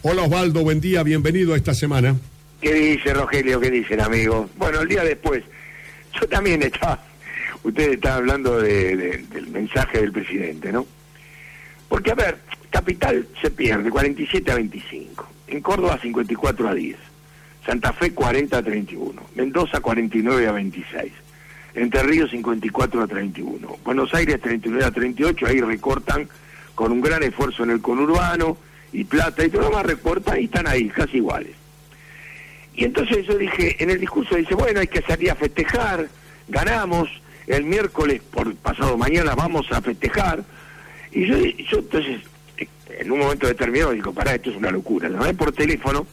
Hola Osvaldo, buen día, bienvenido a esta semana. ¿Qué dice Rogelio? ¿Qué dicen, amigos? Bueno, el día después, yo también ustedes estaban hablando del mensaje del presidente, ¿no? Porque, a ver, Capital se pierde 47-25, en Córdoba 54-10, Santa Fe 40-31, Mendoza 49-26, Entre Ríos 54-31, Buenos Aires 39-38, ahí recortan con un gran esfuerzo en el conurbano, y Plata y todo lo más recortan y están ahí, casi iguales. Y entonces yo dije, en el discurso dice, bueno, hay que salir a festejar, ganamos, el miércoles, por pasado mañana, vamos a festejar. Y yo entonces, en un momento determinado, digo, pará, esto es una locura. Llamé por teléfono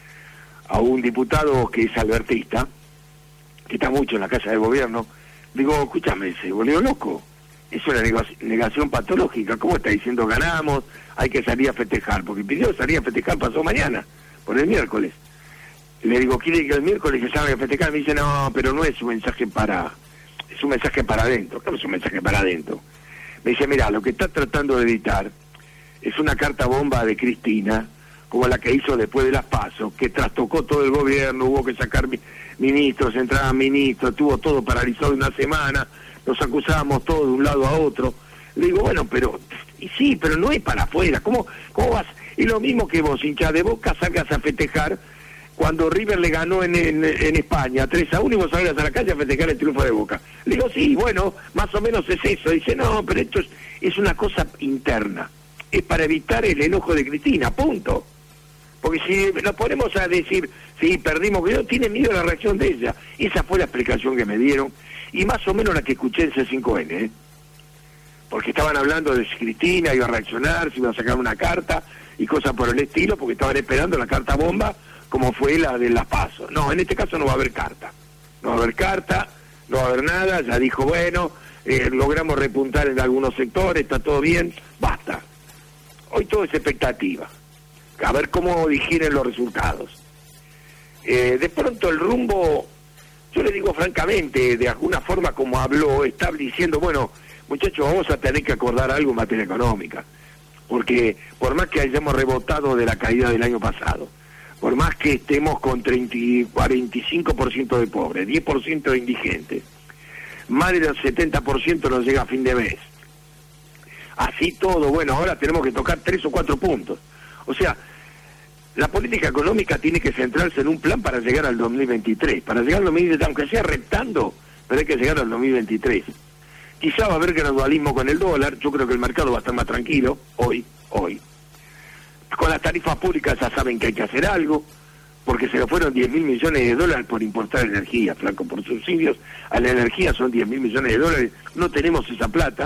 a un diputado que es albertista, que está mucho en la Casa de Gobierno. Digo, escúchame, se volvió loco. Es una negación patológica. ¿Cómo está diciendo ganamos, hay que salir a festejar? Porque pidió salir a festejar pasó mañana, por el miércoles. Le digo, ¿quiere que el miércoles se salga a festejar? Me dice, no, pero no es un mensaje es un mensaje para adentro. ¿Cómo es un mensaje para adentro? Me dice, mira, lo que está tratando de editar es una carta bomba de Cristina, como la que hizo después de las PASO, que trastocó todo el gobierno, hubo que sacar ministros, entraban ministros, tuvo todo paralizado una semana, nos acusábamos todos de un lado a otro. Le digo, bueno, pero, y sí, pero no es para afuera, ¿cómo vas? Es lo mismo que vos, hincha de Boca, salgas a festejar cuando River le ganó en España 3-1 y vos salgas a la calle a festejar el triunfo de Boca. Le digo, sí, bueno, más o menos es eso. Dice, no, pero esto es una cosa interna, es para evitar el enojo de Cristina, punto. Porque si nos ponemos a decir, sí, perdimos, que no tiene miedo a la reacción de ella. Esa fue la explicación que me dieron, y más o menos la que escuché en C5N, porque estaban hablando de si Cristina iba a reaccionar, si iba a sacar una carta y cosas por el estilo, porque estaban esperando la carta bomba, como fue la de las PASO. No, en este caso no va a haber carta. No va a haber carta, no va a haber nada, ya dijo, bueno, logramos repuntar en algunos sectores, está todo bien, basta. Hoy todo es expectativa. A ver cómo digieren los resultados. De pronto el rumbo, yo le digo francamente, de alguna forma como habló, está diciendo, bueno, muchachos, vamos a tener que acordar algo en materia económica. Porque por más que hayamos rebotado de la caída del año pasado, por más que estemos con 45% de pobres, 10% de indigentes, más del 70% nos llega a fin de mes. Así todo, bueno, ahora tenemos que tocar 3 o 4 puntos. O sea, la política económica tiene que centrarse en un plan para llegar al 2023. Para llegar al 2023, aunque sea reptando, pero hay que llegar al 2023. Quizá va a haber gradualismo con el dólar, yo creo que el mercado va a estar más tranquilo, hoy. Con las tarifas públicas ya saben que hay que hacer algo, porque se le fueron 10.000 millones de dólares por importar energía, flaco, por subsidios a la energía son 10.000 millones de dólares, no tenemos esa plata,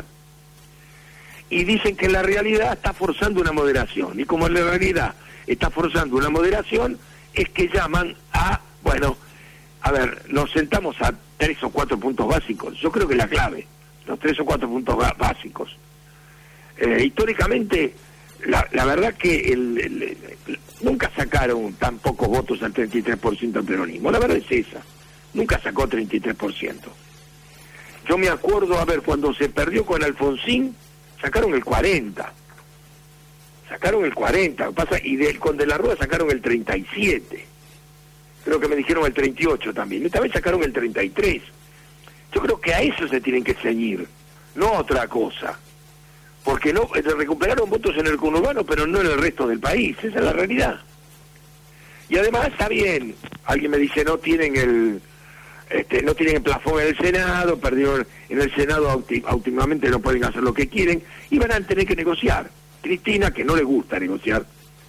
y dicen que la realidad está forzando una moderación, y como la realidad está forzando una moderación, es que llaman a, bueno, a ver, nos sentamos a 3 o 4 puntos básicos, yo creo que es la clave, los 3 o 4 puntos básicos. Históricamente, la verdad que nunca sacaron tan pocos votos al 33% del peronismo, la verdad es esa, nunca sacó 33%. Yo me acuerdo, a ver, cuando se perdió con Alfonsín, sacaron el 40%, pasa, y con De la Rúa sacaron el 37%, creo que me dijeron el 38% también, esta vez sacaron el 33%. Yo creo que a eso se tienen que ceñir, no a otra cosa. Porque no recuperaron votos en el conurbano, pero no en el resto del país, esa es la realidad. Y además está bien, alguien me dice no tienen el plafón en el Senado, perdieron en el Senado, últimamente no pueden hacer lo que quieren, y van a tener que negociar. Cristina, que no le gusta negociar,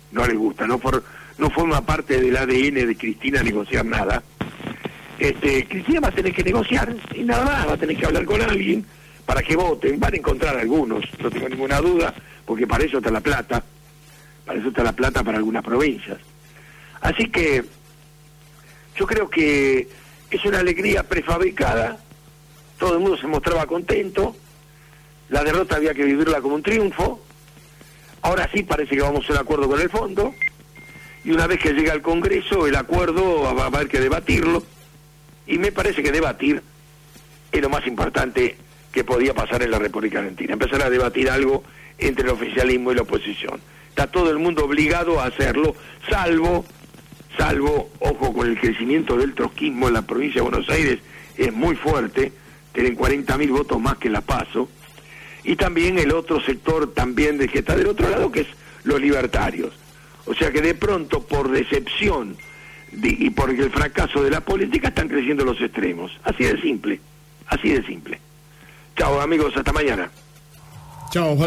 no forma parte del ADN de Cristina negociar nada. Cristina va a tener que negociar, y nada más, va a tener que hablar con alguien, para que voten, van a encontrar algunos, no tengo ninguna duda, porque para eso está la plata para algunas provincias. Así que yo creo que es una alegría prefabricada, todo el mundo se mostraba contento, la derrota había que vivirla como un triunfo, ahora sí parece que vamos a un acuerdo con el fondo, y una vez que llega al Congreso, el acuerdo va a haber que debatirlo, y me parece que debatir es lo más importante que podía pasar en la República Argentina, empezar a debatir algo entre el oficialismo y la oposición, está todo el mundo obligado a hacerlo, salvo, ojo, con el crecimiento del trotskismo en la provincia de Buenos Aires, es muy fuerte, tienen 40.000 votos más que la PASO, y también el otro sector también que está del otro lado, que es los libertarios. O sea que de pronto, por decepción y por el fracaso de la política, están creciendo los extremos. Así de simple, así de simple. Chao amigos, hasta mañana. Chao.